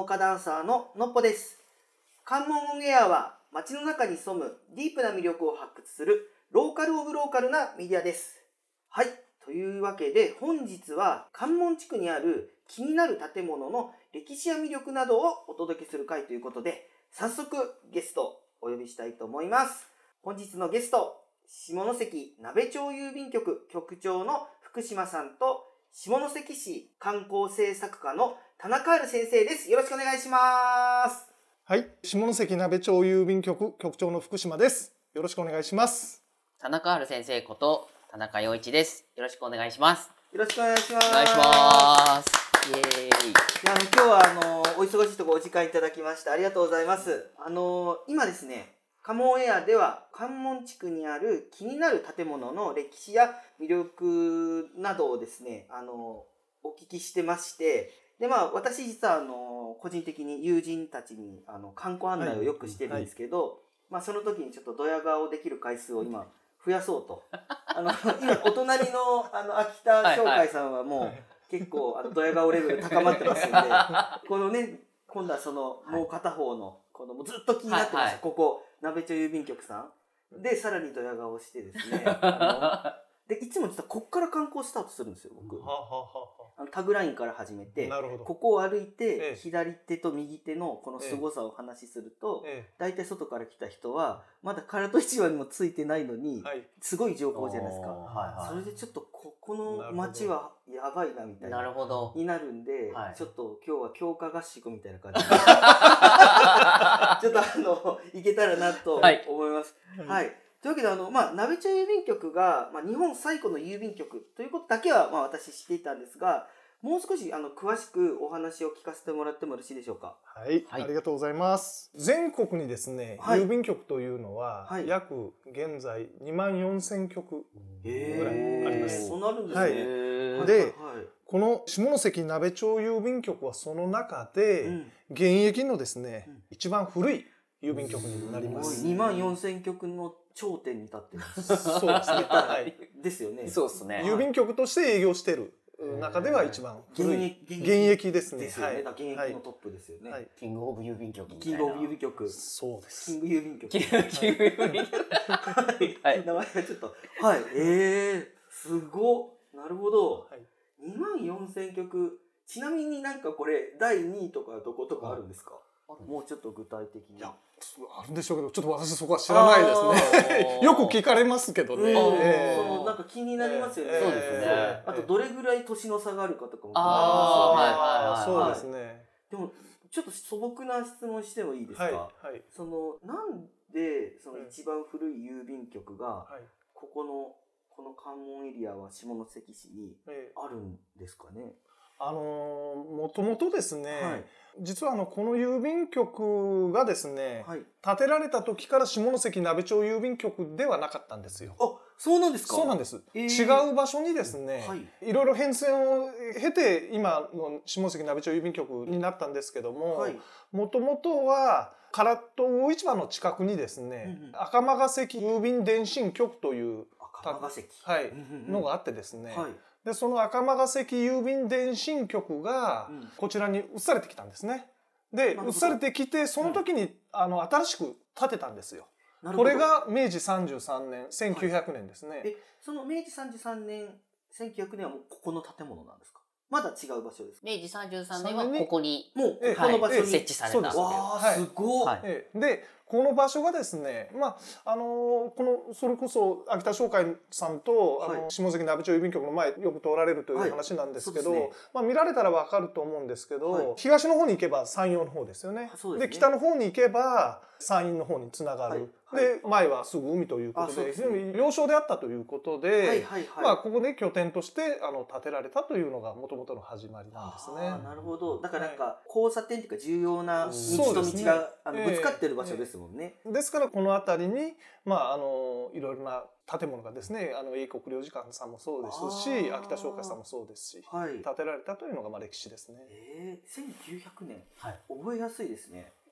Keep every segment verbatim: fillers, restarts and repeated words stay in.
家ダンサーののっぽです。関門オンエアは街の中に潜むディープな魅力を発掘するローカルオブローカルなメディアです。はい、というわけで本日は関門地区にある気になる建物の歴史や魅力などをお届けする回ということで、早速ゲストをお呼びしたいと思います。本日のゲスト、下関鍋町郵便局局長の福島さんと下関市観光政策課の田中治先生です。よろしくお願いします。 はい、下関鍋町郵便局局長の福島です。よろしくお願いします。 田中治先生こと田中陽一です。よろしくお願いします。 よろしくお願いします。 お願いします。イエーイ。いや、あの今日はあのお忙しいところお時間いただきましてありがとうございます。あの今ですね、関門エアでは関門地区にある気になる建物の歴史や魅力などをですね、あのお聞きしてまして、でまあ私実はあの個人的に友人たちにあの観光案内をよくしてるんですけど、はいはい、まあその時にちょっとドヤ顔できる回数を今増やそうと、あの今お隣のあの秋田商会さんはもう結構あのドヤ顔レベル高まってますんで、このね今度はそのもう片方のこのもうずっと気になってました、はいはい、ここ鍋町郵便局さんでさらにドヤ顔してですね、あのでいつも実はこっから観光スタートするんですよ僕。ははははあのタグラインから始めて、ここを歩いて、ええ、左手と右手のこの凄さをお話しすると、ええ、大体外から来た人はまだ唐戸市場にもついてないのに、はい、すごい情報じゃないですか、はいはい、それでちょっとここの街はやばいなみたいなになるんで、はい、ちょっと今日は強化合宿みたいな感じでちょっとあの行けたらなと思います。はい、はいというわけであの、まあ、鍋町郵便局が、まあ、日本最古の郵便局ということだけは、まあ、私知っていたんですが、もう少しあの詳しくお話を聞かせてもらってもよろしいでしょうか。 はい、はい、ありがとうございます。全国にですね、はい、郵便局というのは、はい、約現在にまんよんせんきょくぐらいあります。 そうなるんですね。 はい、で、はい、この下関鍋町郵便局はその中で、うん、現役のですね、うん、一番古い郵便局になります。 にまんよんせんきょくの頂点に立ってます。 そうですね。はい。 ですよね。 そうですね。 郵便局として営業している中では一番古い現役ですね。 ですよね。現役のトップですよね。はい。 キングオブ郵便局。 キングオブ郵便局。 そうです。 キング郵便局。 キング郵便局。 はい。名前がちょっと。はい。ええ、すご。なるほど。にまんよんせんきょく。ちなみになんかこれだいにいとかどことかあるんですか？もうちょっと具体的に。 いや、あるんでしょうけど、ちょっと私そこは知らないですね。よく聞かれますけどね。 えー、そのなんか気になりますよね。 えー、そうですね。 あとどれぐらい年の差があるかとかも気になりますよね。そうですね。 でもちょっと素朴な質問してもいいですか？はいはい、そのなんでその一番古い郵便局がここのこの関門エリアは下関市にあるんですかね？ あのもともとですね、はい、実はあのこの郵便局がですね、はい、建てられた時から下関鍋町郵便局ではなかったんですよ。 あ、そうなんですか？ そうなんです。えー、違う場所にですね、はい、いろいろ変遷を経て今の下関鍋町郵便局になったんですけども、もともとは唐戸魚市場の近くにですね、うんうん、赤間関郵便電信局という赤間関、 はい、のがあってですね。はい、でその赤間関郵便電信局がこちらに移されてきたんですね。で移されてきてその時に、うん、あの新しく建てたんですよ。これがめいじさんじゅうさんねん、せんきゅうひゃくねんですね。はい、 えそのめいじさんじゅうさんねん、せんきゅうひゃくねんはもうここの建物なんですか？まだ違う場所ですか？ めいじさんじゅうさんねんはここにもうこの場所に設置された。 わー、すごい。 はい、でこの場所がですね、まああのー、このそれこそ秋田商会さんと、はい、あの下関鍋町郵便局の前よく通られるという話なんですけど、はいね、まあ、見られたら分かると思うんですけど、はい、東の方に行けば山陽の方ですよね。で、ね、北の方に行けば山陰の方につながる。はいはい、で前はすぐ海ということで非常に要衝であったということで、まあここで拠点としてあの建てられたというのがもともとの始まりなんですね。 あ、なるほど。だからなんか交差点というか重要な道と道が、ね、あのぶつかってる場所ですもんね。 えーえー、ですからこの辺りにまああのいろいろな建物がですね、あの英国領事館さんもそうですし、秋田商会さんもそうですし、はい、建てられたというのがまあ歴史ですね。 えー、せんきゅうひゃくねん、はい、覚えやすいですね。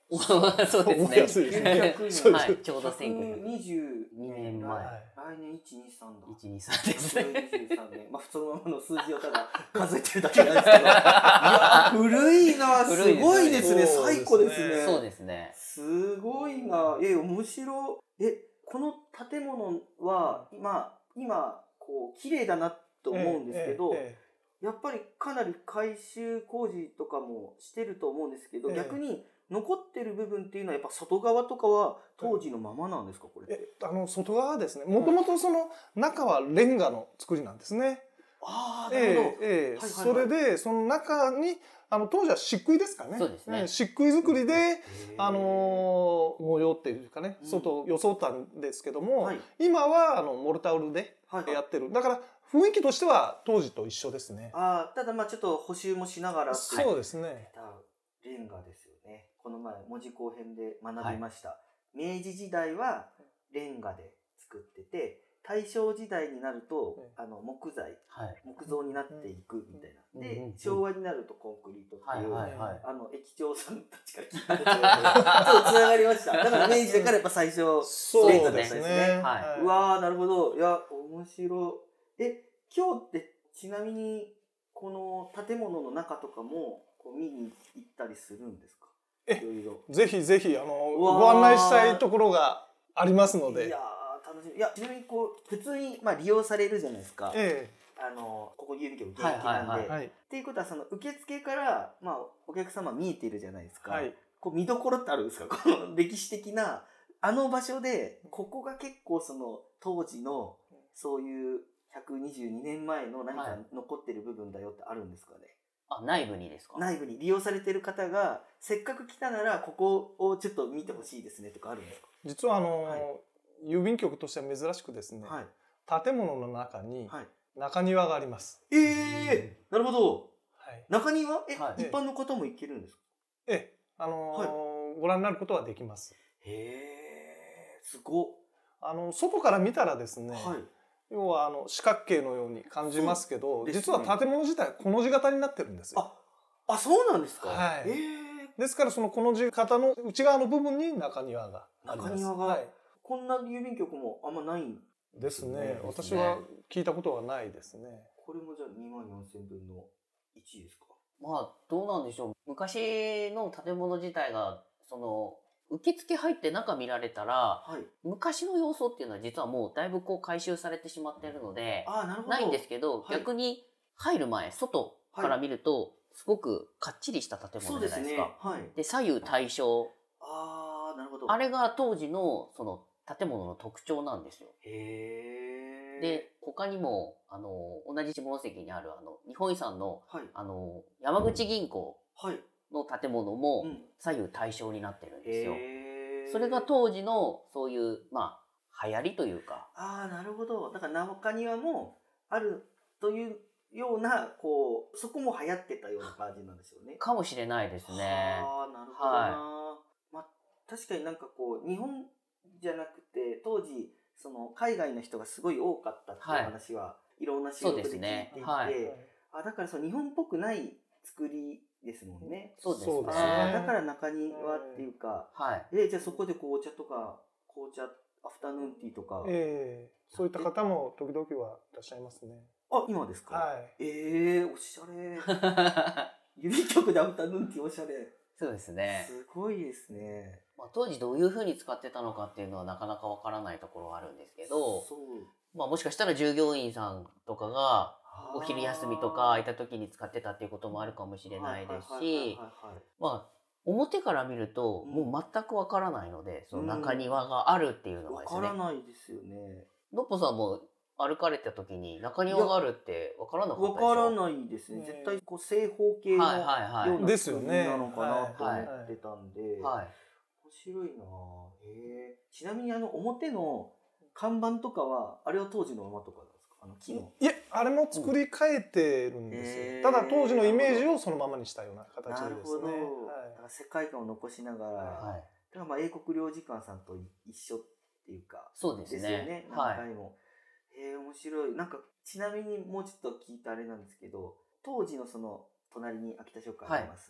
そうです覚えやすいですね。 ねそうですはい、ちょうどせんきゅうひゃくにじゅうにねんまえ。 来年いち、に、さんだ。 いち、に、さんですね。 にじゅうさんねん。まあ、そのままの数字をただ数えてるだけなんですけど。いや、古いな、すごいですね。 そうですね最古ですね。 そうですね。 すごいな。え、面白い。え、この建物は、今、今、こう、綺麗だなと思うんですけど、 えええやっぱりかなり改修工事とかもしてると思うんですけど、 ええ逆に残ってる部分っていうのはやっぱ外側とかは当時のままなんですか、これって。 えあの外側はですね、もともとその中はレンガの作りなんですね。 ああ、なるほど。 ええええはいはいはいそれでその中にあの当時は漆喰ですかね。 そうですねええ漆喰作りで、 へーあのー模様っていうかね、 うん外を装ったんですけども、 はい今はあのモルタルではいはいやってる。だから雰囲気としては当時と一緒ですね。 ああ、ただまあちょっと補修もしながらってそうですね。 レンガですよね。この前文字工編で学びました。明治時代はレンガで作ってて、大正時代になると、 ええあの木材、 はい。 木造になっていくみたいな。 うんで、 うんうん昭和になるとコンクリートっていう、 はいはいはい。 あの駅長さんたちから聞いたんですけど、ちょっとつながりました。だから明治だからやっぱ最初、 そうレンガだっですね。 たんですね。 はうわー、なるほど。いや、面白い。え、今日ってちなみにこの建物の中とかもこう見に行ったりするんですか？ えいろいろ。 ぜひぜひあのうわーご案内したいところがありますので。 いやー楽しみ。いやちなみにこう普通にまあ利用されるじゃないですか。 えあのここ郵便局現役なんで。 はいはいえはいっていうことはその受付からまあお客様見えてるじゃないですか。 はい。 こう見どころってあるんですか？この歴史的なあの場所でここが結構その当時のそういうひゃくにじゅうにねんまえの何か残ってる部分だよってあるんですかね？ あ、内部にですか？ 内部に利用されてる方がせっかく来たならここをちょっと見てほしいですねとかあるんですか？ 実はあの、 はい郵便局としては珍しくですね、 はい建物の中にはい。 中庭があります。 ええー、なるほど。 はい。 中庭え、 はい一般の方も行けるんですか？ ええ、あのーご覧になることはできます。 へえ、すごっ。 あの外から見たらですね、 はい。 要はあの四角形のように感じますけど、 そうですね実は建物自体はコの字型になってるんですよ。 あ、あ、そうなんですか。 はいええですからそのコの字型の内側の部分に中庭があります。 中庭がはい、 こんな郵便局もあんまないんですね。 ですね私は聞いたことはないですね。 これもじゃあにまんよんせんぶんのいちですか？ まあ、どうなんでしょう。昔の建物自体が、その、受付入って中見られたら、 はい。 昔の様相っていうのは実はもうだいぶこう回収されてしまっているので、 ああ、なるほど。 ないんですけど、 はい逆に入る前、外から見ると、すごくかっちりした建物そうですね。 じゃないですか。 はい。 で、左右対称。 ああ、なるほど。 あれが当時のその建物の特徴なんですよ。 へえ。 で、他にも、あの、同じ下関にある、あの、日本遺産の、 はい。 あの、山口銀行はい。 の建物もうん。 左右対称になってるんですよ。 へえ。 それが当時のそういう、まあ、流行りというか。 ああ、なるほど。だから中庭もあるというような、こう、そこも流行ってたような感じなんですよね。 かもしれないですね。 ああ、なるほどな。まあ、確かになんかこう、日本じゃなくて、当時、その海外の人がすごい多かったっていう話は、い、ろんな仕事で聞いていて、 はいあ、だからその日本っぽくない作りですもんね。 そうですね。 そうですねあーだから中庭っていうか、 はい。 えじゃあそこで紅茶とか、紅茶、アフタヌーンティーとか、 ええそういった方も時々はいらっしゃいますね。 あ、今ですか？ はい。 ええー、おしゃれ。郵便局でアフタヌーンティーおしゃれ。 そうですね。 すごいですね。 まあ、当時どういうふうに使ってたのかっていうのはなかなかわからないところがあるんですけど、 そう。 まあ、もしかしたら従業員さんとかがお昼休みとか空いた時に使ってたっていうこともあるかもしれないですし、まあ、表から見るともう全くわからないので、その中庭があるっていうのがですね。 わからないですよね。 のっぽさんも歩かれた時に中庭があるってわからなかったでしょ？ わからないですね。絶対こう正方形のはいはいはいようなですよね作りなのかなと思ってたんで、 はい。 面白いなぁ。へえ。ちなみにあの表の看板とかはあれは当時のままとかなんですか？あの木の。 いえ、あれも作り変えてるんですよ。 うんただ当時のイメージをそのままにしたような形なるほど。 ですね。 だはいから世界観を残しながら、 はい。 だからまあ英国領事館さんと一緒っていうか、 そうですね。 ですよね。 はい。 何回も。へえ、面白い。なんかちなみにもうちょっと聞いたあれなんですけど、当時のその隣に秋田商会あります、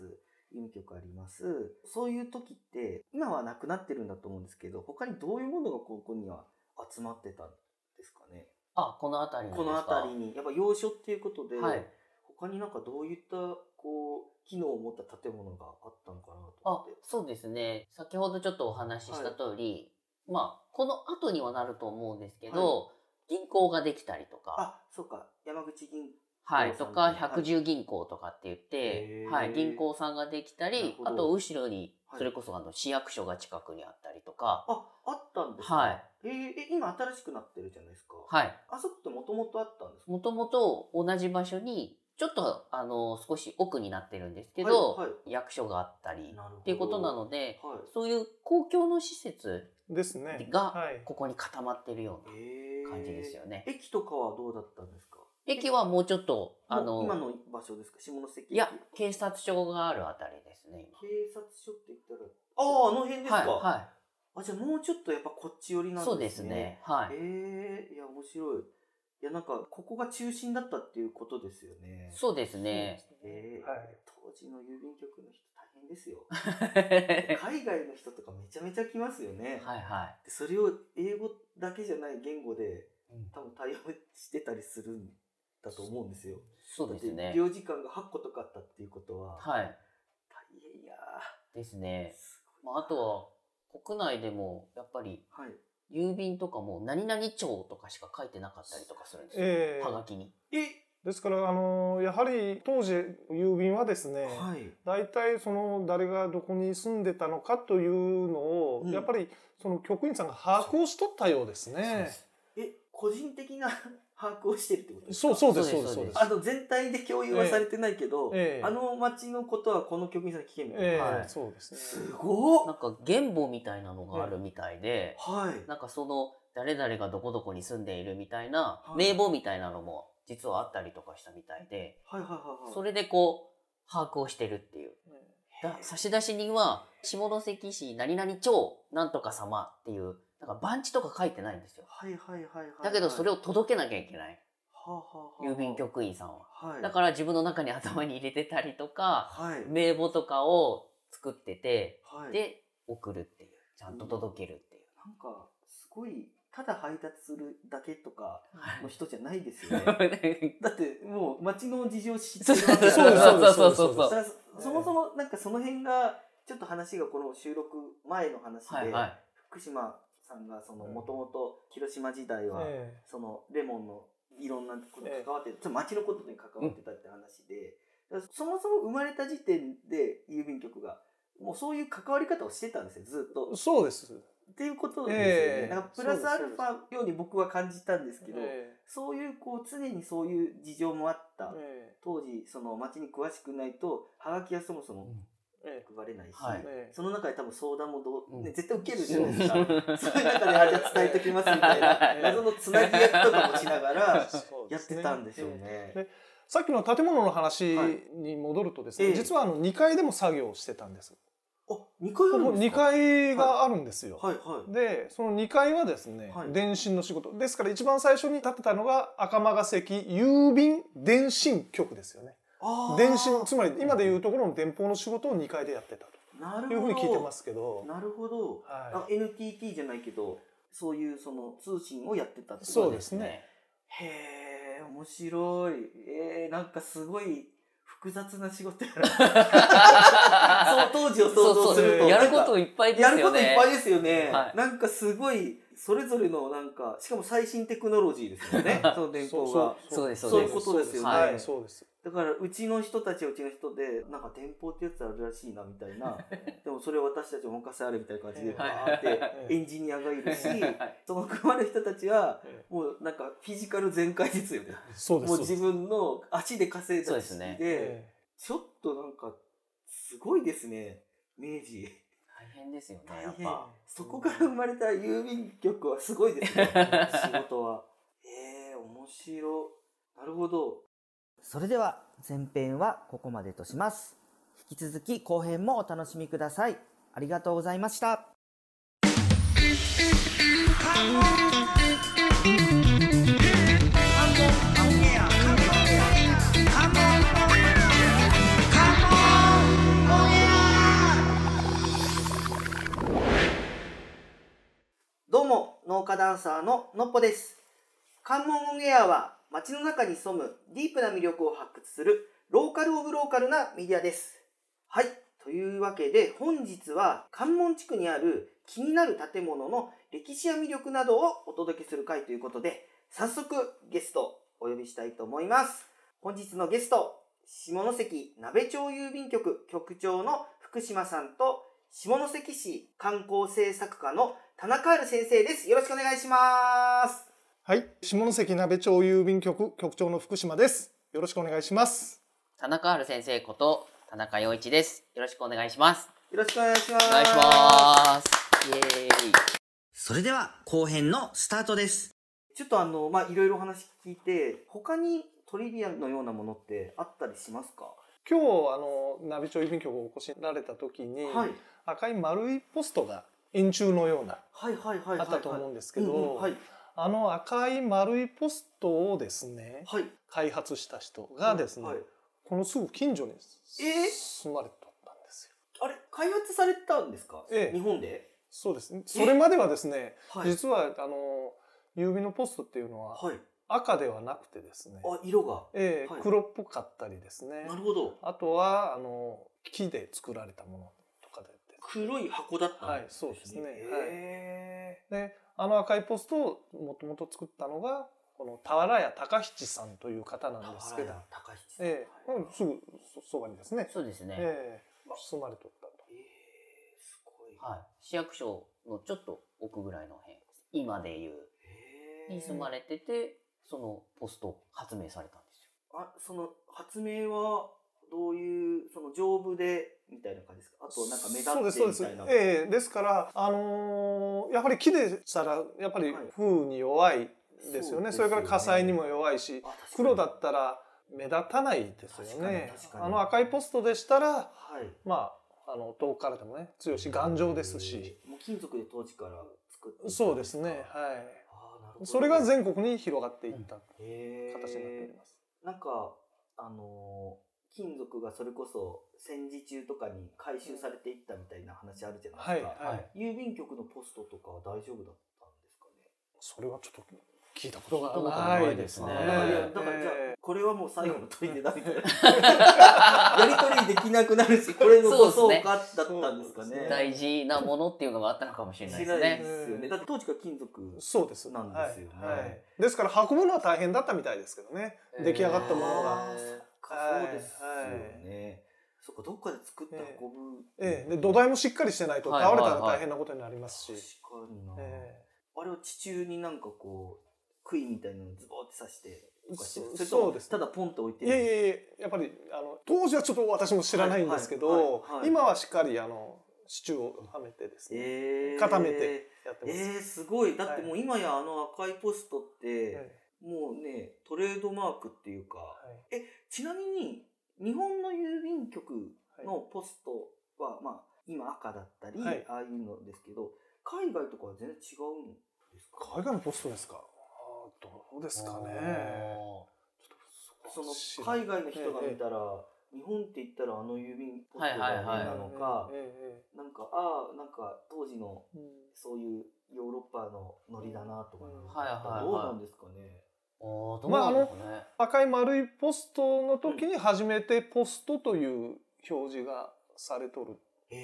郵便局あります。そういう時って今はなくなってるんだと思うんですけど、他にどういうものがここには集まってたんですかね。 あ、この辺りにこの辺りにやっぱ要所っていうことで、 はい、 他になんかどういったこう機能を持った建物があったのかなと思って。 あ、そうですね。先ほどちょっとお話しした通り、はい、まあこの後にはなると思うんですけど、はい、銀行ができたりとか、 あ、そうか、山口銀行はい、とか百十銀行とかって言って、はい、銀行さんができたり、あと後ろにそれこそあの市役所が近くにあったりとか、 あ、あったんですか。 はい。 えー、今新しくなってるじゃないですか。 はい。 あそこってもともとあったんですか。 もともと同じ場所にちょっとあの少し奥になってるんですけど、はいはい、役所があったりっていうことなので、はい、そういう公共の施設ですねがここに固まってるような感じですよね。 えー、駅とかはどうだったんですか。 駅はもうちょっとあの今の場所ですか。下関駅。 いや、警察署があるあたりですね。 警察署って言ったら、ああ、あの辺ですか。 はい、はい。 あ、じゃあもうちょっとやっぱこっち寄りなんですね。 そうですね。はい。 ええー、いや面白い。いやなんかここが中心だったっていうことですよね。 そうですね。 えー、はい、当時の郵便局の人大変ですよ。海外の人とかめちゃめちゃ来ますよね。 はいはい。 でそれを英語だけじゃない言語で多分対応してたりするんだと思うんですよ。 そうですね。 利用時間がはっことかあったっていうことは、 はい。 大変やですね。まああとは国内でもやっぱり、はい、郵便とかも何々町とかしか書いてなかったりとかするんですよ。えー、はがきに。 えですからあのやはり当時郵便はですね、はい、大体その誰がどこに住んでたのかというのを、うん、やっぱりその局員さんが把握をしとったようですね。 え、個人的な把握をしてるってことですか。そうそうですそうですそうです。 あの全体で共有はされてないけど、えー、あの町のことはこの局員さんに聞けみたいな。 えーはい、そうですね。 すごっ。 なんか原簿みたいなのがあるみたいで、 はい、 なんかその誰々がどこどこに住んでいるみたいな、はい、名簿みたいなのも実はあったりとかしたみたいで、 はいはいはいはい、 それでこう把握をしてるっていう。だ差出人は下関市何々町なんとか様っていうなんか番地とか書いてないんですよ。 はいはいはいはい、はい。 だけどそれを届けなきゃいけない。 はあはあはあ、 郵便局員さんは、 はい。 だから自分の中に頭に入れてたりとか、 はい、 名簿とかを作ってて、 はい、 で送るっていう、ちゃんと届けるっていう。 うん、なんかすごいただ配達するだけとかの人じゃないですよね。だってもう町の事情知ってるわけだから。 そうそうそうそうそう。 だからそもそもなんかその辺がちょっと話がこの収録前の話で、はいはい、福島さんがそのもともと広島時代はそのレモンのいろんなことに関わって、ちょっと町のことに関わってたって話で、うん、そもそも生まれた時点で郵便局がもうそういう関わり方をしてたんですよ、ずっと。 そうです。 っていうことですよね。えー、だからプラスアルファように僕は感じたんですけど、えー、そういうこう常にそういう事情もあった、えー、当時その町に詳しくないとハガキはそもそも配れないし、はい、その中で多分相談もどう、ね、絶対受けるじゃないですか。そういう中であじゃあ伝えときますみたいな謎のつなぎ役とかもしながらやってたんでしょうね。 でさっきの建物の話に戻るとですね、はい、実はあのにかいでも作業をしてたんです。 あ、にかいあるんですか？ にかいがあるんですよ。 はいはいはい、 で、そのにかいはですね、はい、電信の仕事。ですから一番最初に建てたのが赤間関郵便電信局ですよね。電信、つまり今でいうところの電報の仕事をにかいでやってたというふうに聞いてますけど。 なるほど。はい、エヌティーティー じゃないけど、そういうその通信をやってたってことですね。そうですね。へえ、面白い。えー、なんかすごい複雑な仕事やな。その当時を想像すると。 そうそう、やることいっぱいですよね。 やることいっぱいですよね。はい、なんかすごい、それぞれのなんか、しかも最新テクノロジーですよね。その電報が。 そうです、 そういうことですよね。 はい、そうです。 だからうちの人たちはうちの人でなんか電報ってやつあるらしいなみたいなでもそれを私たちお任せあれみたいな感じでバーってエンジニアがいるしその配る人たちはもうなんかフィジカル全開ですよね。 そうです。 もう自分の足で稼いだしで、ね、ちょっとなんかすごいですね明治。 大変ですよねやっぱ。 そこから生まれた郵便局はすごいですね仕事は。えー、面白い。なるほど。それでは前編はここまでとします。引き続き後編もお楽しみください。ありがとうございました。Come on, 家ダンサーののっぽです。関門オンエアは街の中に潜むディープな魅力を発掘するローカルオブローカルなメディアです。はい、というわけで本日は関門地区にある気になる建物の歴史や魅力などをお届けする回ということで、早速ゲストをお呼びしたいと思います。本日のゲスト、下関鍋町郵便局局長の福島さんと下関市観光政策課の田中春先生です。よろしくお願いします。 はい、下関鍋町郵便局局長の福島です。よろしくお願いします。 田中春先生こと田中陽一です。よろしくお願いします。 よろしくお願いします。 お願いします。イエーイ。 それでは後編のスタートです。ちょっとあのまあいろいろお話聞いて、他にトリビアのようなものってあったりしますか？ 今日あの鍋町郵便局をお越しになられた時に、はい、赤い丸いポストが円柱のようなあったと思うんですけど、あの赤い丸いポストをですね、はい、開発した人がですね、はいはい、このすぐ近所に住まれてたんですよ。 あれ開発されたんですか？ええ、日本で？ そうですね。それまではですね、実はあの郵便のポストっていうのは、はい、赤ではなくてですね、 あ、色が、 えーはい、黒っぽかったりですね。 なるほど。 あとはあの木で作られたものとかで、 黒い箱だったんですね。 はい、そうですね。はい、で、あの赤いポストをもともと作ったのがこの俵屋高七さんという方なんですけど、 高七さん、 えーはい、すぐそばにですね。 そうですね。 えー、住まれとったと。 えー、すごい。 はい。市役所のちょっと奥ぐらいの辺、今でいうに住まれてて。そのポストを発明されたんですよ。 あ、その発明はどういうその丈夫でみたいな感じですか？あとなんか目立ってみたいな。 そうですそうです。ええー、ですからあのー、やはり木でしたらやっぱり風に弱いですよね。はい、そ, それから火災にも弱いし、黒だったら目立たないですよね。あの赤いポストでしたら、はい、まああの遠くからでもね強いし頑丈ですし。 もう金属で当時から作って。 そうですね。はい。それが全国に広がっていった形になっております。 なんかあの金属がそれこそ戦時中とかに回収されていったみたいな話あるじゃないですか。はいはい、郵便局のポストとかは大丈夫だったんですかね？ それはちょっと聞いたことがないですね。 いやだからじゃあこれはもう最後の問いでだみたいなやり取りできなくなるし、これのこそうかだったんですかね。 大事なものっていうのがあったのかもしれないですね。 ですよね。だって当時から金属そうですなんですよね。 はいはい、ですから運ぶのは大変だったみたいですけどね。出来上がったものが。 そうですよね。そっか、どっかで作って運ぶ。 ええ、で土台もしっかりしてないと倒れたら大変なことになりますし。 確かにな。あれを地中になんかこう杭みたいなのをズボーって刺してとかしてる。そうです。ただポンと置いてる。 いやいやいや、やっぱりあの当時はちょっと私も知らないんですけど、今はしっかりあの支柱をはめてですね、えー、固めてやってます。 えー、すごい。だってもう今やあの赤いポストって、はい、もうねトレードマークっていうか、はい、えちなみに日本の郵便局のポストは、はい、まあ今赤だったり、はい、ああいうのですけど、海外とかは全然違うんですか？ 海外のポストですか？どうですかね。 その海外の人が見たら、ええ、日本って言ったらあの郵便ポストがなのか、なんかああなんか当時のそういうヨーロッパのノリだなとか、どうなんですかね。 まああの赤い丸いポストの時に初めてポストという表示がされとる。 へ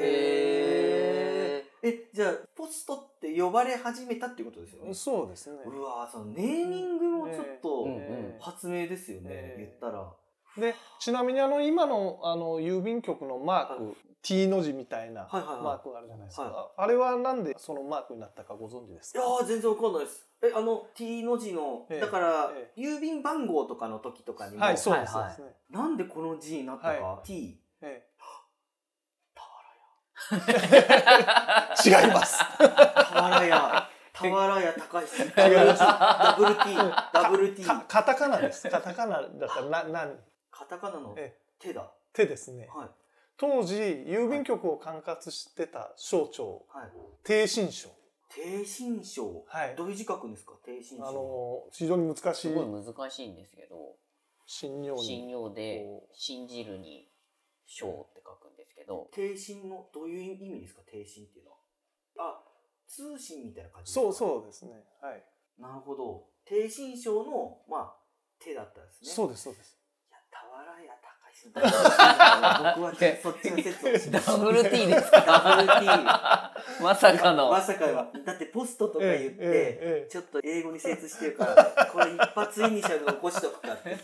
え。え、じゃあポストって呼ばれ始めたっていうことですよね。 そうですね。 うわ、そのネーミングもちょっと発明ですよね、えー、言ったら。 でちなみにあの今のあの郵便局のマーク、はい、T の字みたいなマークがあるじゃないですか。はいはいはい、あれはなんでそのマークになったかご存知ですか？ いや全然わかんないです。え、あの T の字の、えー、だから、えー、郵便番号とかの時とかにも、 はい、そうです、 はい、なんでこの字になったか、はい、T。えー違います。 俵屋、俵屋高橋。ダブル T、ダブル T。 カタカナです。カタカナだったらな、なん。 カタカナの手だ。 手ですね。はい、当時郵便局を管轄してた省庁、はい、逓信省。 逓信省。はい。どういう字書くんですか？逓信省。 あの非常に難しい。 すごい難しいんですけど。 信用に。 信用で信じるに省って書くんですけど。 逓信のどういう意味ですか？逓信っていうのは。あ、 通信みたいな感じですか？ そうそうですね。はい。 なるほど。逓信省のまあ手だったんですね。 そうですそうです。 いや俵屋隆さん。僕はそっちの説をしました。 ダブル T ですか？ ダブル T。 まさかの。 まさかはだってポストとか言って、 ええええ、 ちょっと英語に精通してるからこれ一発イニシャル起こしとくかって言って。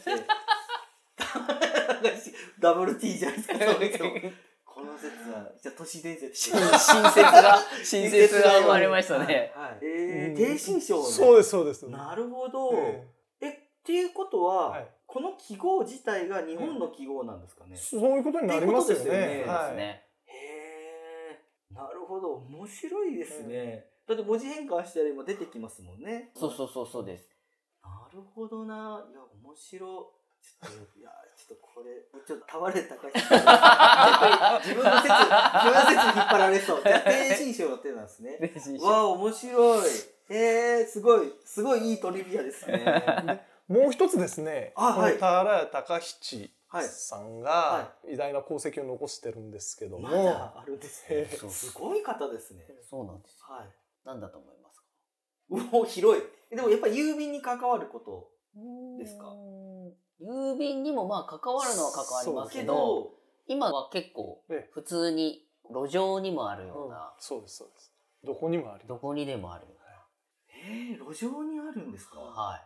ダブル T じゃないですか。この説はじゃあ都市伝説。 新説が新説が生まれましたね。 はいはい、えー、逓信省ね。 そうですそうです。 なるほど。 えー、えっていうことは、はい、この記号自体が日本の記号なんですかね。 そういうことになりますよね。 そうですね。 はい、 へえ、なるほど、面白いですね。だって文字変換したら今出てきますもんね。 そうそうそうそうです。 なるほどな。いや面白い。ちょっといやちょっとこれちょっと倒れたか自分の説自分の説に引っ張られそう。逓信省の手なんですね。わあ面白い。えー、すごいすごいいいトリビアですね。 もう一つですね。 あ、はい、 俵屋隆七さんが偉大な功績を残してるんですけども、 まだあるんですね。すごい方ですね。 そうなんです。 はい。 なんだと思いますか？ うお広い。でもやっぱり郵便に関わることですか？ 郵便にもまあ関わるのは関わりますけど、今は結構普通に路上にもあるような、 うん、そうですそうです。どこにもある。 どこにでもある。 えー、路上にあるんですか？ はい。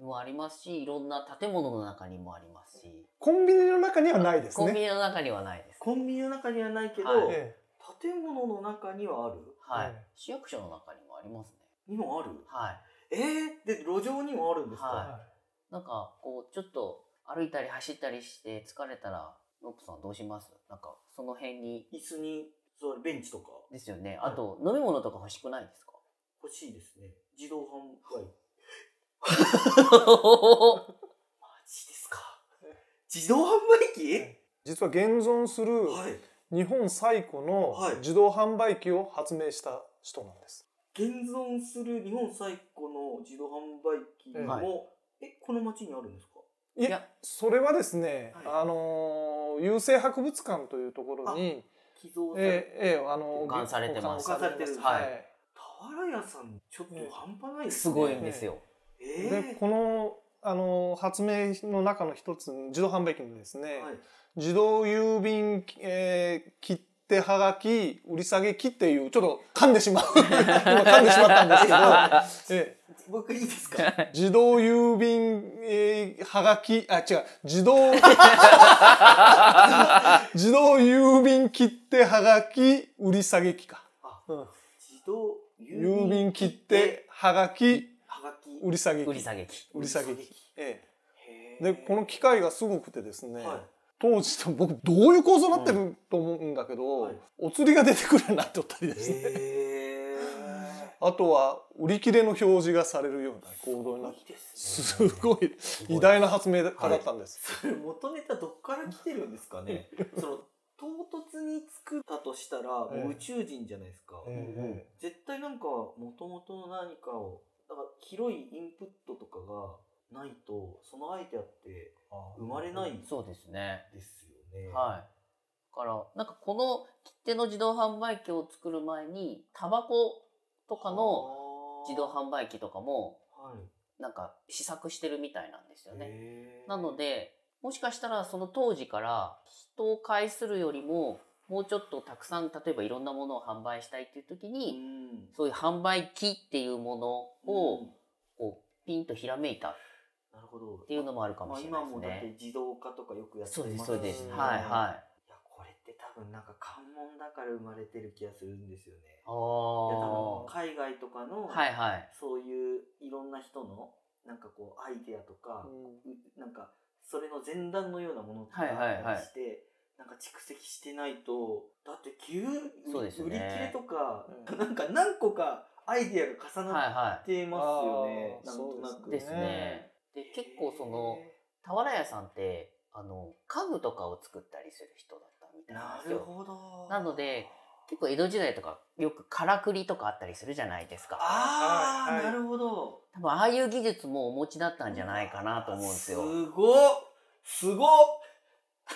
もありますし、いろんな建物の中にもありますし。 コンビニの中にはないですね。 コンビニの中にはないです。 コンビニの中にはないけど、はい、建物の中にはある。 はい。市役所の中にもありますね。 にもある。 はい。 えー、で路上にもあるんですか？はい。 なんかこうちょっと歩いたり走ったりして疲れたらノップさんどうします？なんかその辺に椅子に座るベンチとかですよね。あと、はい、飲み物とか欲しくないですか？ 欲しいですね。自動販売。マジですか？自動販売機？ 実は現存する日本最古の自動販売機を発明した人なんです。 現存する日本最古の自動販売機も、はい、えこの町にあるんですか？ いや、それはですね、はい、あの郵政博物館というところに寄贈されて、 ええ、あの保管されてます。 保管されてる。 はい。 俵屋さんちょっと半端ないですね。 すごいんですよ。 えー、でこのあの発明の中の一つ自動販売機のですね、はい、自動郵便、えー、切手はがき売り下げ機っていうちょっと噛んでしまう今噛んでしまったんですけど、えー、 僕いいですか？ 自動郵便、えー、はがきあ違う自動自動郵便切手はがき売り下げ機か。 あ、うん、自動郵便切手はがき売り下げ機。 売り下げ機。 売り下げ機。ええ。でこの機械がすごくてですね、はい、当時と僕どういう構造になってると思うんだけど、うんはい、お釣りが出てくるようになっておったりですね。あとは売り切れの表示がされるような構造になって、すごい偉大な発明家だったんです。 はい、それ元ネタどっから来てるんですかね。その唐突に作ったとしたらもう宇宙人じゃないですか。ええ、絶対なんか元々の何かをだから広いインプットとかがないとそのアイデアって生まれないそうですね。 ですよね。 はい。だからなんかこの切手の自動販売機を作る前にタバコとかの自動販売機とかもなんか試作してるみたいなんですよね。なのでもしかしたらその当時から人を介するよりももうちょっとたくさん例えばいろんなものを販売したいっていう時に、うん、そういう販売機っていうものを、うん、こうピンとひらめいたっていうのもあるかもしれないですね。 まあ、今もだって自動化とかよくやってますし、そうですそうです。はいはい。 いやこれって多分なんか関門だから生まれてる気がするんですよね。 ああ。海外とかの、 はいはい、 そういういろんな人のなんかこうアイデアとか、うん、なんかそれの前段のようなものとかあったりして、はいはいはい、なんか蓄積してないとだって急そうです、ね、 売り切れとか、うん、なんか何個かアイディアが重なってますよね、はいはい、なんとなくですね。で結構その俵屋さんってあの家具とかを作ったりする人だったみたいなんですよ。 なるほど。 なので結構江戸時代とかよくからくりとかあったりするじゃないですか。 ああ、はい、なるほど。 多分ああいう技術もお持ちだったんじゃないかなと思うんですよ。 すごっすごっ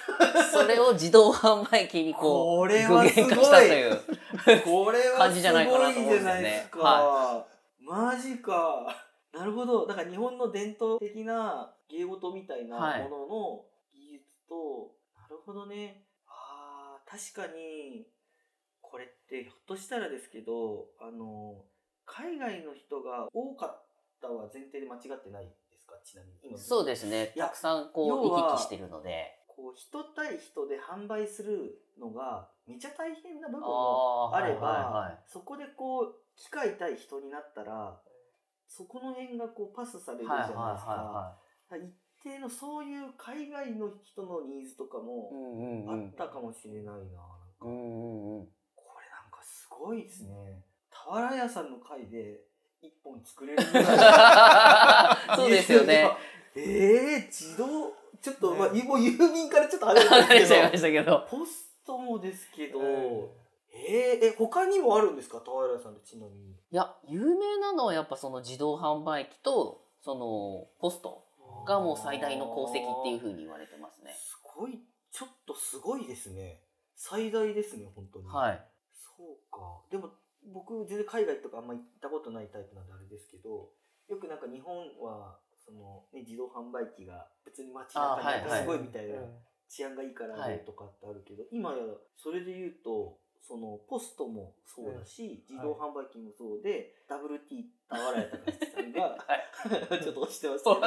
それを自動販売機にこうこれはすごい具現化したというこれはす感じじゃないかごなと思うんですよねいじゃないですか、 はマジか。なるほど。だから日本の伝統的な芸事みたいなはいものの技術と、なるほどね。ああ、確かにこれってひょっとしたらですけど、あの海外の人が多かったは前提で間違ってないですか？ちなみに今。 そうですね。 いやたくさんこう要は行き来してるので。 こう人対人で販売するのがめちゃ大変な部分もあれば、 あーはいはいはいそこでこう機械対人になったらそこの辺がこうパスされるじゃないですか、 はいはいはいはい。 一定のそういう海外の人のニーズとかもうんうんうん。 あったかもしれないな。なんかうんうんうん。 これなんかすごいですね。俵屋さんの回で一本作れるぐらいそうですよね。 えー、自動ちょっと、 ねまあ、もう郵便からちょっと離れたん離れちゃいまですけどしたけど。 ポストもですけど、 うんえー、え他にもあるんですか？俵屋さんでちなみに。 いや、有名なのはやっぱその自動販売機とそのポストがもう最大の功績っていう風に言われてますね。 すごい、ちょっとすごいですね。最大ですね、本当に。 はい。 そうか。でも僕全然海外とかあんま行ったことないタイプなんであれですけど、よくなんか日本はその、ね、自動販売機が別に街中にあってすごいみたいな、治安がいいからねとかってあるけど、今やそれで言うとそのポストもそうだし、自動販売機もそうで、ダブルティー俵屋隆さんがちょっと押してますけど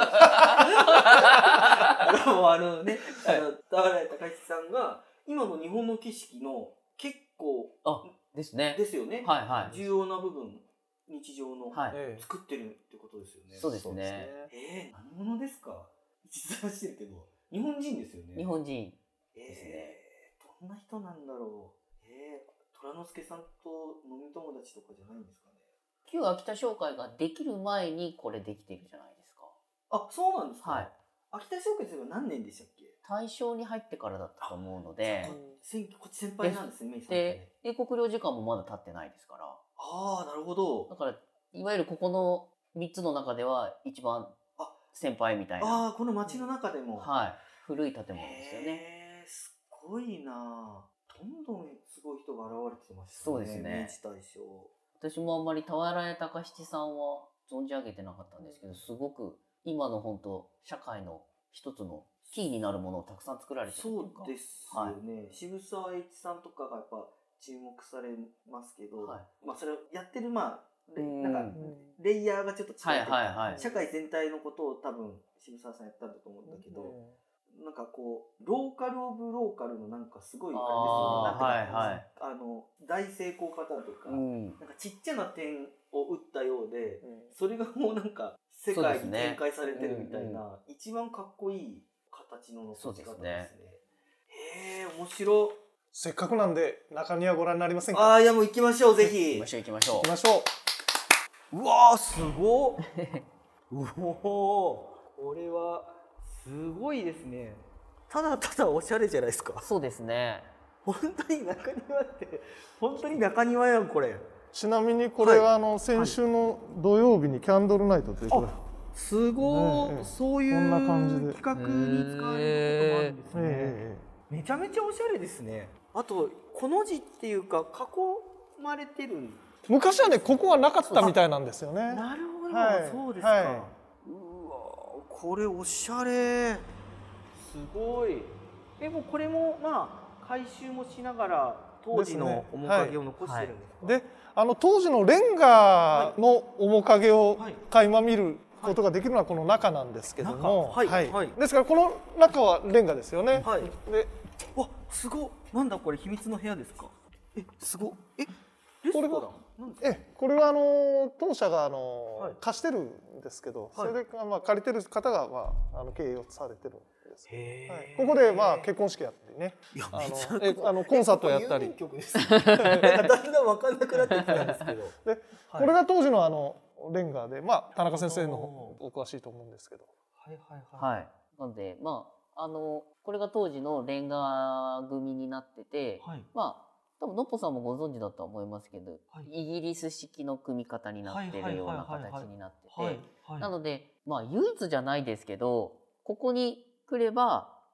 あのあのね、あの俵屋隆さんが今の日本の景色の結構あ、ですね。 ですよね、 はいはい。 重要な部分、日常のはい。 作ってるってことですよね。 そうですね。 えー、何者ですか？実在してるけど日本人ですよね。 日本人えですね。 ー、どんな人なんだろう。えー、虎之助さんと飲み友達とかじゃないんですかね。 旧秋田商会ができる前にこれできてるじゃないですか。 あ、そうなんですか。 はい。 秋田商会というのは何年でしたっけ？ 大正に入ってからだったと思うので、 先こっち先輩なんですね、メイさんってで、英国領事館もまだ経ってないですから。 ああ、なるほど。 だから、いわゆるここのみっつの中では一番先輩みたいな。 ああ、この街の中でも。 はい。古い建物ですよね。 へー、すごいな。どんどんすごい人が現れてましたね。 そうですね。 明治大正。 私もあんまり俵屋隆七さんは存じ上げてなかったんですけど、すごく今の本当社会の一つのキーになるものをたくさん作られてるといそううか。 ですよね。渋沢栄一さんとかがやっぱ注目されますけど、 はい、 まあそれをやってるまあレうんなんかレイヤーがちょっと違って、 はいはいはい、 社会全体のことを多分渋沢さんやったんだと思うんだけど、うん、なんかこうローカルオブローカルのなんかすごいあれですよね。なんか、はいはい、あの大成功パターンというか、うん、なんかちっちゃな点を打ったようで、うん、それがもうなんか世界に展開されてるみたいな、ね、うんうん、一番かっこいい形の残し方ですね。へえ、面白。 せっかくなんで中庭ご覧になりませんか？ ああ、いやもう行きましょう、ぜひ。 行きましょう行きましょう。 行きましょう。うわー、すごっ。うおー、これはすごいですね。ただただおしゃれじゃないですか。 そうですね。 本当に中庭って本当に中庭やんこれ。 ちなみにこれはあの先週の土曜日にキャンドルナイトということで、はい、 すごい、ね、そういうこんな感じで企画に使われることもあるんですね。えー、めちゃめちゃおしゃれですね。あとこの字っていうか囲まれてるん昔はねここはなかったみたいなんですよね。 なるほど、はい、そうですか、はい、うわこれおしゃれすごい。でもこれもまあ回収もしながら当時の面影を残してるんですか？ で、はい、あの当時のレンガの面影を垣間見ることができるのはこの中なんですけども、はいはいはい、ですからこの中はレンガですよね。はい、でわすごっ、なんだこれ秘密の部屋ですか？えすごっ、えレストランえこれはあの当社があの、はい、貸してるんですけど、はい、それで、まあ、借りてる方が、まあ、あの経営をされてるんです。へ、はい、ここで、まあ、結婚式やったりね、いやあのえあのコンサートやったり、 曲ですだんだん分かんなくなってきたんですけどで、はい、これが当時のあのレンガで、まあ、田中先生のお詳しいと思うんですけど、 はいはいはい、はい、なのでまああのこれが当時のレンガ組になってて、はい、まあ多分のっぽさんもご存知だとは思いますけど、はい、イギリス式の組み方になってるような形になってて、なのでまあ唯一じゃないですけどここに来れば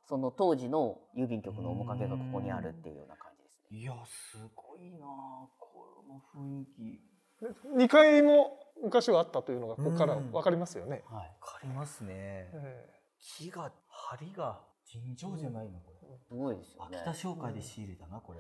その当時の郵便局の面影がここにあるっていうような感じですね。 いやすごいなこの雰囲気。 にかいも昔はあったというのがここから分かりますよね。 わ、はい、かりますね。えー、木が梁が尋常じゃないのこれ。 すごいですよね。 秋田商会で仕入れたなこれ。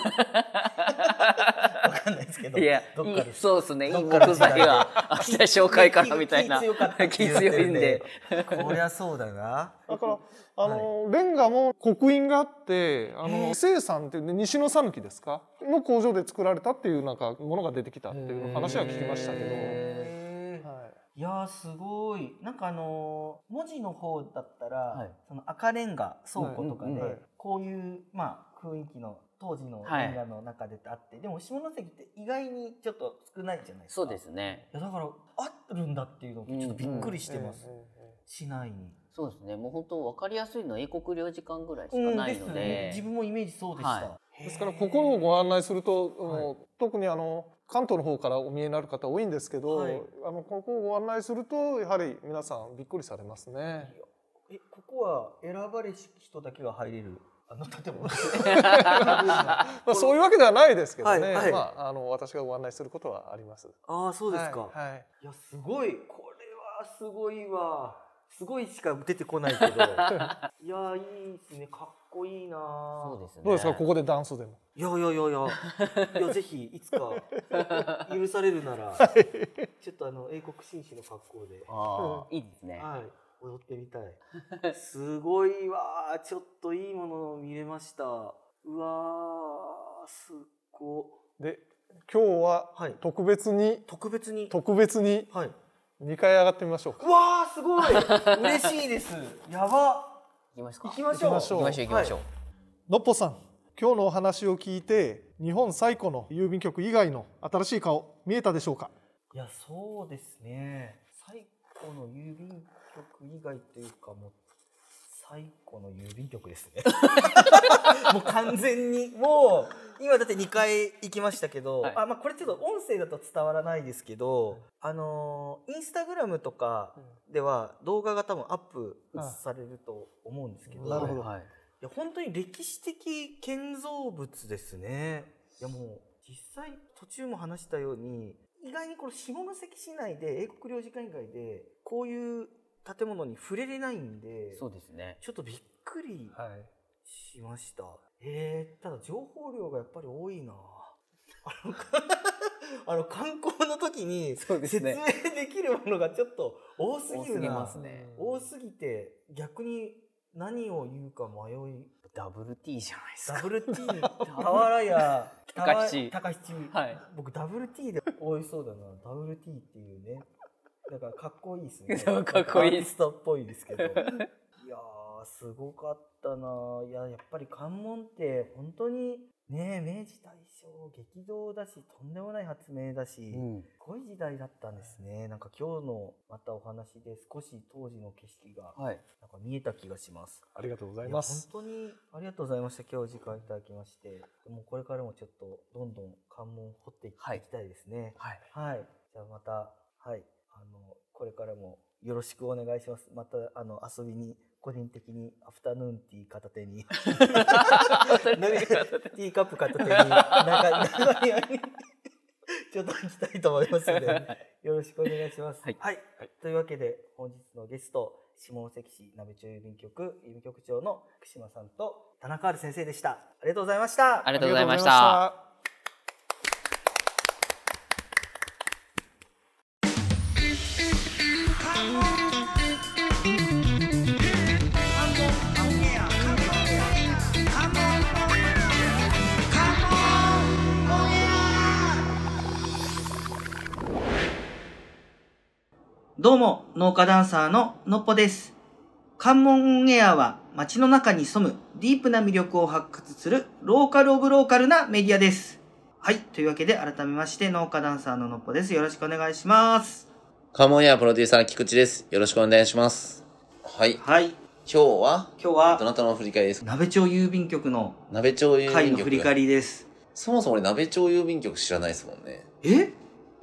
わかんないですけど。 いや、 どっかでそうですね。いい木材は秋田商会からみたいな。 気強かった気強いんで。 こりゃそうだな。 だからあの、はい、レンガも刻印があってあの生産っていう西の讃岐ですかの工場で作られたっていうなんかものが出てきたっていう話は聞きましたけど。 はい、いやすごいなんかあの文字の方だったら、はい、その赤レンガ倉庫とかで、はい、こういうまあ雰囲気の当時のレンガの中であって、はい、でも下関って意外にちょっと少ないじゃないですか。 そうですね。 いやだからあるんだっていうのちょっとびっくりしてます。市内に。 そうですね。もう本当分かりやすいのは英国領事館ぐらいしかないので、うんでね、自分もイメージそうでした。はい、 ですからここをご案内すると、はい、特にあの関東の方からお見えになる方多いんですけど、はい、あのここをご案内するとやはり皆さんびっくりされますね。 えここは選ばれし人だけが入れるあの建物まあそういうわけではないですけどね、はいはい、まあ、あの私がご案内することはあります。 ああそうですか。はいはい、いやすごいこれはすごいわ。すごいしか出てこないけどいやいいですねかっこいいな。 そうですね。 どうですかここでダンスでも。 いやいやいやいやいやぜひいつか許されるなら、はい、ちょっとあの英国紳士の格好であいいですね、 はい、踊ってみたい。すごいわちょっといいものを見れました。うわすっごで今日は特別に、はい、 特別に特別に、はいにかい上がってみましょうか。 うわーすごい嬉しいです。やば。 行きますか。 行きましょう。 行きましょう行きましょう。 のっぽさん、今日のお話を聞いて日本最古の郵便局以外の新しい顔見えたでしょうか。 いやそうですね。最古の郵便局以外というかもう最古の郵便局ですね。もう完全にもう今だってにかい行きましたけど、はい、あまあこれちょっと音声だと伝わらないですけど、はい、あのインスタグラムとかでは動画が多分アップされると思うんですけど、 なるほど。 いや本当に歴史的建造物ですね。いやもう実際途中も話したように意外にこの下関市内で英国領事館以外でこういう建物に触れれないんで、 そうですね。 ちょっとびっくりしました。はい、えー、ただ情報量がやっぱり多いな。あのあの観光の時に説明できるものがちょっと多すぎるな。 多すぎますね。 多すぎて逆に何を言うか迷い。 ダブル T じゃないですか。 ダブル T、俵屋、 高七、 高七、はい、僕ダブル T で多いそうだな。ダブル T っていうね。だからかっこいいですね。 かっこいい。 アーティストっぽいですけど。いやーすごかったな。いややっぱり関門って本当にね明治大正激動だしとんでもない発明だし、うん、すごい時代だったんですね。なんか今日のまたお話で少し当時の景色がなんか見えた気がします。 はい、ありがとうございます。 本当にありがとうございました。今日時間いただきまして、もうこれからもちょっとどんどん関門掘っていきたいですね。はい。はい。じゃあまたはい。あのこれからもよろしくお願いします。またあの遊びに個人的にアフタヌーンティー片手にティーカップ片手になんか長い間にちょっと行きたいと思いますのでよろしくお願いします。はい。はい、というわけで本日のゲスト下関市鍋町郵便局郵便局長の福島さんと田中ある先生でした。ありがとうございました。 ありがとうございました。 どうも、農家ダンサーののっぽです。関門オンエアは街の中に潜むディープな魅力を発掘するローカルオブローカルなメディアです。はい、というわけで改めまして農家ダンサーののっぽです。よろしくお願いします。 関門オンエアプロデューサーの菊池です。よろしくお願いします。はい。はい。今日は今日はどなたの振り返りですか？ 鍋町郵便局の鍋町郵便局会の振り返りです。 そもそも俺鍋町郵便局知らないですもんね。 え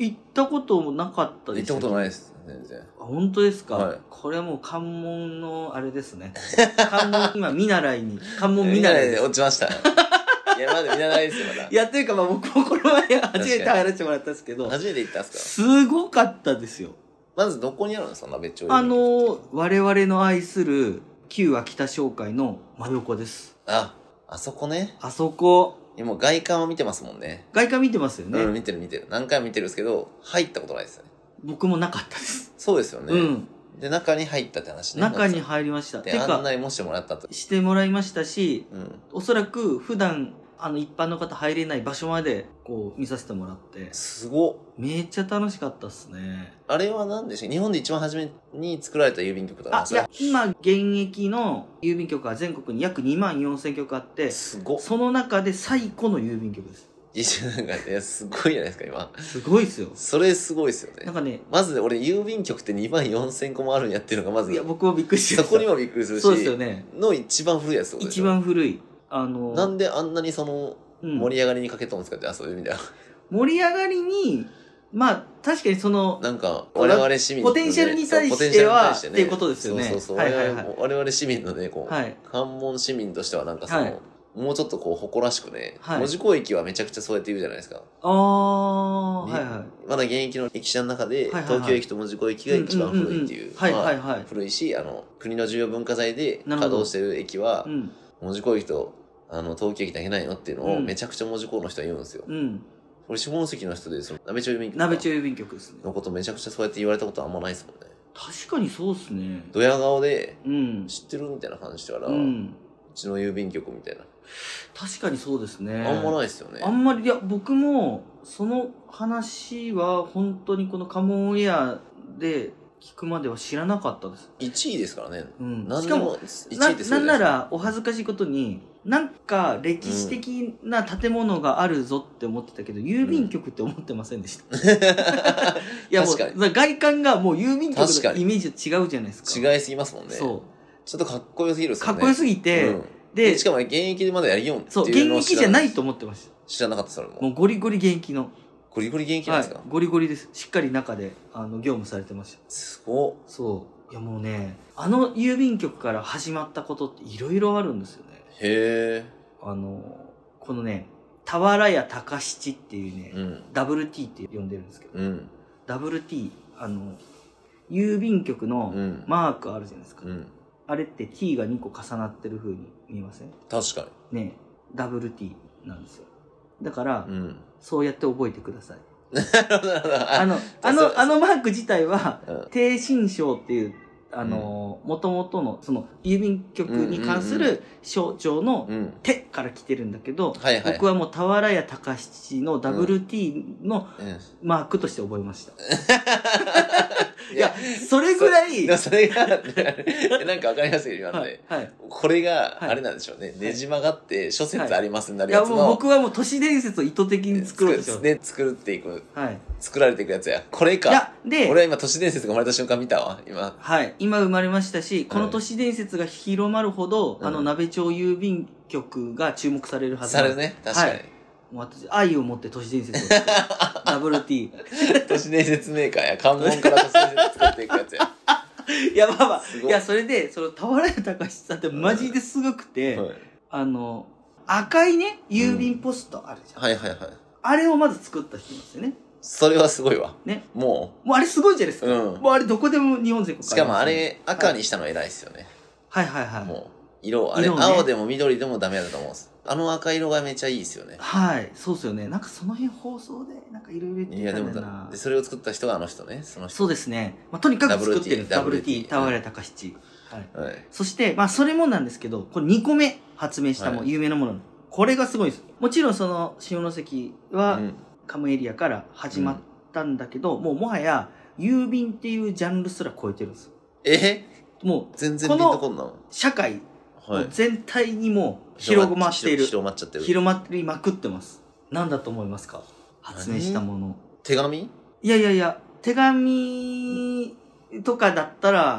行ったこともなかったです。 行ったことないです、全然。 あ、本当ですか、 はい、 これはもう関門のあれですね。関門、今見習いに、関門見習いで落ちました。いや、まだ見習いですよ、まだ。 いや、というかまあ僕もこの前初めて入らせてもらったんですけど。 初めて行ったんですか？ すごかったですよ。 まずどこにあるんですか、鍋町？ あのー、我々の愛する旧秋田商会の真横です。 あ、あそこね。 あそこ。 今外観を見てますもんね。 外観見てますよね。 うん、見てる見てる。何回も見てるんですけど、入ったことないですよね。 僕もなかったです。 そうですよね。 うん。 で、中に入ったって話ね。 中に入りました。 で、案内もしてもらったと。 してもらいましたし、 うん、 おそらく普段、あの、一般の方入れない場所まで、こう、見させてもらって。 すごっ。 めっちゃ楽しかったっすね。 あれは何でしょう？日本で一番初めに作られた郵便局だあ、いや、今、現役の郵便局は全国に約にまんよんせんきょくあって、 すごっ。 その中で最古の郵便局です。 一なんか、いや、すごいじゃないですか、今。 すごいっすよ。 それすごいっすよね。 なんかね、 まず俺、郵便局ってにまんよんせんこもあるんやっていうのがまず。 いや、僕もびっくりしました。 そこにもびっくりするし。 そうですよね。 の一番古いやつってことでしょ？ 一番古い。あの、 なんであんなにその、盛り上がりにかけたんですかって、あ、そういう意味では。 盛り上がりに、まあ、確かにその、 なんか、我々市民の、ね、ポテンシャルに対しては、っていうことですよね。 そうそうそう。 はいはいはい、 我々市民のね、こう、はい、関門市民としてはなんかその、はい、もうちょっとこう、誇らしくね、はい、門司港駅はめちゃくちゃそうやって言うじゃないですか。 ああ、はいはい。 まだ現役の駅舎の中で、はいはいはい、東京駅と門司港駅が一番古いっていう。はいはいはい。古いし、あの、国の重要文化財で稼働してる駅は、門司港駅と、あの、東京駅だけないのっていうのを、めちゃくちゃ門司港の人は言うんですよ。うん。俺、下関の人で、その、鍋町郵便局。 鍋町郵便局ですね。 のことめちゃくちゃそうやって言われたことあんまないですもんね。 確かにそうっすね。 ドヤ顔で、うん。知ってるみたいな話したら、うん。うちの郵便局みたいな。 確かにそうですね。 あんまないですよね。 あんまり、いや、僕も、その話は、本当にこのカモンエアで、聞くまでは知らなかったです。 いちいですからね。 うん。しかも、いちいってなんなら、お恥ずかしいことに、なんか歴史的な建物があるぞって思ってたけど、うん、郵便局って思ってませんでした。うん、いやもう、外観がもう郵便局のイメージと違うじゃないですか。 違いすぎますもんね。そう。ちょっとかっこよすぎるっすよね。 かっこよすぎて、うん、 で、しかも現役でまだやりよんっていうのをそう、現役じゃないと思ってました。 知らなかった、それも。 もうゴリゴリ現役の。 ゴリゴリ現役なんですか？ はい、ゴリゴリです。しっかり中で、あの、業務されてました。 すごっ。 そう。いやもうね、あの郵便局から始まったことっていろいろあるんですよね。 へー。 あの、このね、俵屋高七っていうね、うん、ダブル T って呼んでるんですけど、うん、ダブル T、あの、郵便局のマークあるじゃないですか。うん、あれって T がにこ重なってる風に見えません？ 確かに。 ね、ダブル T なんですよ。だから、うん、そうやって覚えてください。あの、あの、あのマーク自体は、うん、低心章っていう、あの、もともとの、その、郵便局に関する省庁の手から来てるんだけど、僕はもう、俵屋高七の ダブリューティー のマークとして覚えました。いや、それぐらい。 それが、なんかわかりやすい今ので。はい。これが、あれなんでしょうね。ねじ曲がって、諸説ありますになるやつの。 いや、もう僕はもう都市伝説を意図的に作ろうとしね、作っていく。はい。作られていくやつや。これか。 いや、で、 俺は今都市伝説が生まれた瞬間見たわ、今。 はい。今生まれましたし、この都市伝説が広まるほど、あの、鍋町郵便局が注目されるはずされるね。確かに。 もう私、愛を持って都市伝説を作る。ダブル T。 都市伝説メーカーや。関門から都市伝説作っていくやつや。 いや、まあまあ、いや、それで、その、俵屋高七さんってマジですごくて、はい、あの、赤いね、郵便ポストあるじゃん。 うん、はいはいはい。 あれをまず作った人なんですよね。 それはすごいわ。ね。もう。もうあれすごいじゃないですか。うん。もうあれどこでも日本全国しかもあれ、赤にしたの偉いっすよね。 はいはいはい。 もう、色、あれ、ね、青でも緑でもダメだと思うんです。あの赤色がめっちゃいいですよね。 はい。そうっすよね。なんかその辺放送で、なんかいろいろ言ってたんだよな。いやでもで、それを作った人があの人ね。その人。 そうですね。まあ、とにかく作ってるんです。ダブル T、俵屋高七。はい。はい。そして、まあそれもなんですけど、これにこめ発明したも有名なもの。はい、これがすごいです。もちろんその、下関は、うん、カムエリアから始まったんだけど、うん、もうもはや、郵便っていうジャンルすら超えてるんです。 えもう、 全然ピンとこんなの社会、はい、全体にも広まっている。 広まっちゃってる。 広まりまくってます。何だと思いますか？発明したもの。 手紙？ いやいやいや、手紙とかだったら、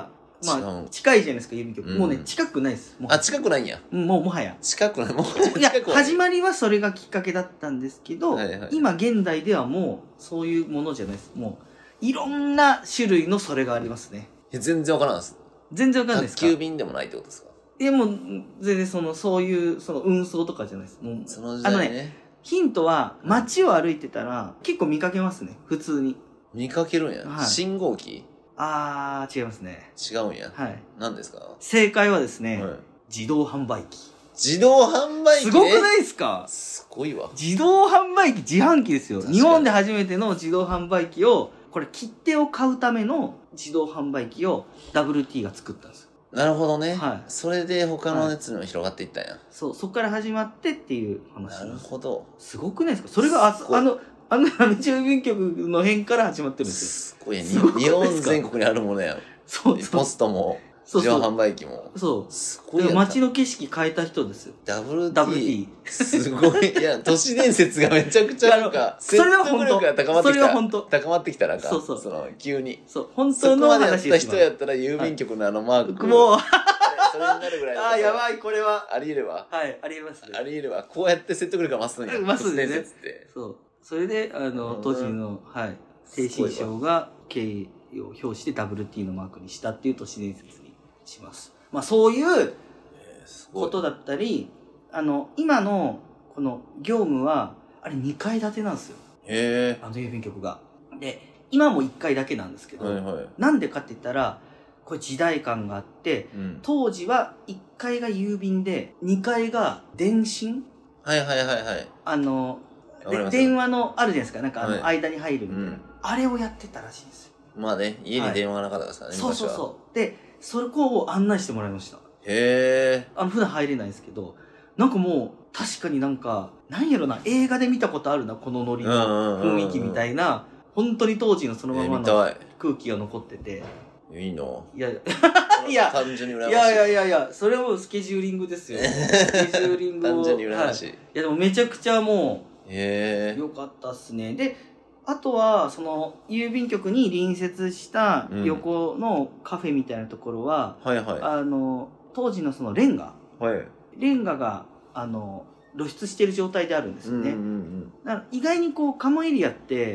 まあ、近いじゃないですか、郵便局。もうね、近くないです。 あ、近くないんや。 もう、もはや。 近くない、もう。 いや、始まりはそれがきっかけだったんですけど、今現代ではもう、そういうものじゃないです。もう、いろんな種類のそれがありますね。 全然わからんです。 全然わからないですか？ 宅急便でもないってことですか？ いや、もう、全然その、そういう、その運送とかじゃないです。もう、 その時代ね。あのね、 ヒントは、街を歩いてたら、結構見かけますね、普通に。 見かけるんや。はい、信号機？ あー、違いますね。 違うんや。 はい。 何ですか？ 正解はですね、はい、自動販売機。 自動販売機、 ね、すごくないですか？ すごいわ。 自動販売機、自販機ですよ。日本で初めての自動販売機を、これ切手を買うための自動販売機を ダブリューティー が作ったんですよ。 なるほどね。 はい。 それで他のやつにも広がっていったんや。はい、 そう、そこから始まってっていう話。 なるほど。 すごくないですか？それが、あ、あの、あの、アメチュア郵便局の辺から始まってるんですよ。すごいや、日本全国にあるものやん。 そうそう。 ポストも、自動販売機も。 そう。 すごいや。 街の景色変えた人ですよ。 ダブル T。 ダブル T。 すごい。いや、都市伝説がめちゃくちゃなんか、 それは本当。それは本当。 高まってきたらか。 そうそう。 その、急に。 そう。本当の話です。そこまでやった人やったら郵便局のあのマーク。 もう。 それになるぐらい。 ああ、やばい、これは。 ありえるわ。 はい、ありえますね。 ありえるわ。こうやって説得力が増すんや。 増すんですね。 って。 そう。それで、あの、当時の、はい、逓信省が敬意を表して ダブリューティー のマークにしたっていう都市伝説にします。まあ、そういうことだったり、あの、今のこの業務は、あれにかい建てなんですよ。 へあの郵便局が。で、今もいっかいだけなんですけど、はいはい、なんでかって言ったら、これ時代感があって、うん、当時はいっかいが郵便で、にかいが電信。 はいはいはいはい。 あの、で電話のあるじゃないですか。なんかあの間に入るみたいな、はいうん。あれをやってたらしいんですよ。 まあね、家に電話がなかったですからね、 はい、そうそうそう。で、そこを案内してもらいました。 へー。 あの、普段入れないですけど、なんかもう、確かになんか、なんやろな、映画で見たことあるな、このノリの雰囲気みたいな、本当に当時のそのままの空気が残ってて。 えー、いいのいや、いや、単純に羨ましい。いやいやいやいや、それはもうスケジューリングですよ。スケジューリングを。 単純に羨ましい。はい、いや、でもめちゃくちゃもう、 へー。 よかったっすね。で、あとは、その、郵便局に隣接した横のカフェみたいなところは、 うん、はいはい。 あの、当時のそのレンガ。 はい。 レンガが、あの、露出している状態であるんですよね。うんうんうん、だから意外にこう、関門エリアって、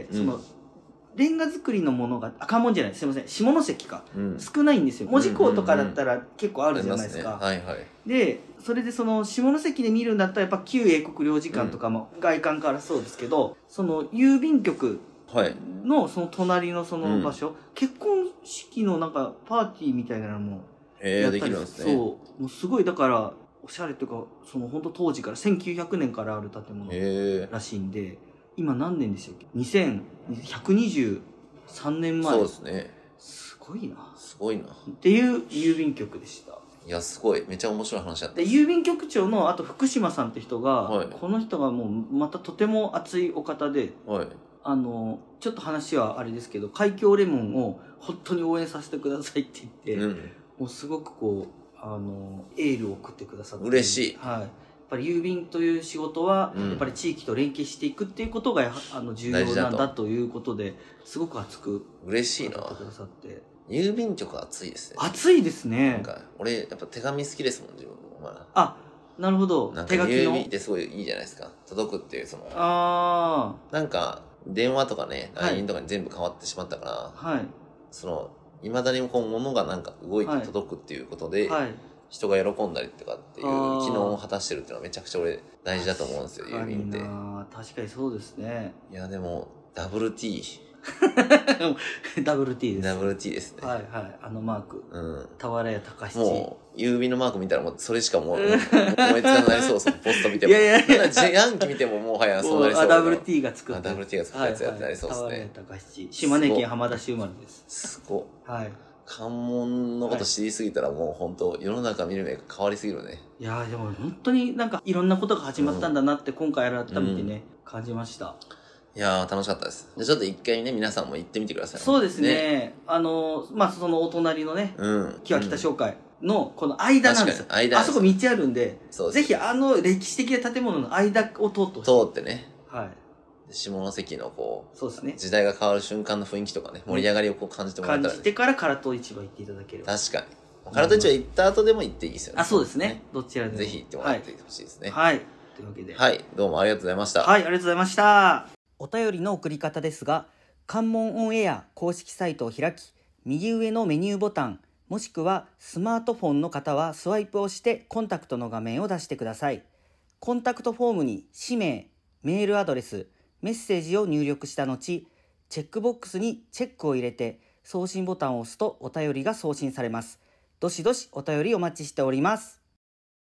その、うん、レンガ作りのものが、あ、関門じゃない、すいません、下関か、うん、少ないんですよ。門司港とかだったら結構あるじゃないですか。 うんうんうん、はいはい。 で、それでその下関で見るんだったらやっぱ旧英国領事館とかも外観からそうですけど、うん、その郵便局のその隣のその場所、うん、結婚式のなんかパーティーみたいなのもやったり、できるんですね。 そう、もうすごいだからおしゃれというか、その本当当時からせんきゅうひゃくねんからある建物らしいんで、今何年でしたっけ？にせんひゃくにじゅうさんねんまえ。 そうですね。 すごいな。 すごいな。 っていう郵便局でした。 いや、すごい。めっちゃ面白い話だった。 で、郵便局長の、あと福島さんって人が、はい、この人がもうまたとても熱いお方で、 はい、 あの、ちょっと話はあれですけど、海峡レモンを本当に応援させてくださいって言って、うん、もうすごくこう、あの、エールを送ってくださって。 嬉しい。 はい。やっぱり郵便という仕事は、うん、やっぱり地域と連携していくっていうことがあの重要なんだということですごく熱く嬉しいな。 語ってくださって。 郵便局熱いですね。 熱いですね。 なんか俺やっぱ手紙好きですもん自分も。まあ、あ、なるほど。 なんか郵便ってすごいいいじゃないですか。届くっていうその。ああ。なんか電話とかね ライン とかに全部変わってしまったから、はい、そのいまだにこう物がなんか動いて届くっていうことで。はいはい、人が喜んだりとかっていう機能を果たしてるっていうのはめちゃくちゃ俺大事だと思うんですよ、郵便って。 確かにそうですね。 いやでも ダブリューティーダブリューティー です。 ダブリューティー ですね。 はいはい。あのマーク。うん。俵屋高七。 もう郵便のマーク見たらもうそれしかもう思いつかなりそうそう。ポスト見ても。いやいやいや。自販機見てももはやそうなりそう。 ダブリューティー が作った。 ダブリューティー が作ったやつやってなりそうですね。 俵屋高七。島根県浜田市生まれです。 すごっ。 はい。 関門のこと知りすぎたらもう本当世の中見る目が変わりすぎるね。 いやーでも本当になんかいろんなことが始まったんだなって今回改めてね、うん、感じました。 いやー楽しかったです。じゃあちょっと一回ね皆さんも行ってみてください。 そうですね。ねあのー、まあそのお隣のね、うん、木脇北商会のこの間なんですよ。間あそこ道あるんで、ぜひあの歴史的な建物の間を通ってほしい。 通ってね。はい。下関のこう、 そうですね。 時代が変わる瞬間の雰囲気とかね、盛り上がりをこう感じてもらったら、ね、 感じてから唐戸市場行っていただければ。 確かに。 唐戸市は行った後でも行っていいですよね。 あ、そうですね。どちらでも。 ぜひ行ってもらってほしいですね。 はい。はい、というわけで。 はい。どうもありがとうございました。 はい、ありがとうございました。お便りの送り方ですが、関門オンエア公式サイトを開き、右上のメニューボタン、もしくはスマートフォンの方はスワイプをしてコンタクトの画面を出してください。コンタクトフォームに氏名、メールアドレス、メッセージを入力した後、チェックボックスにチェックを入れて送信ボタンを押すとお便りが送信されます。どしどしお便りお待ちしております。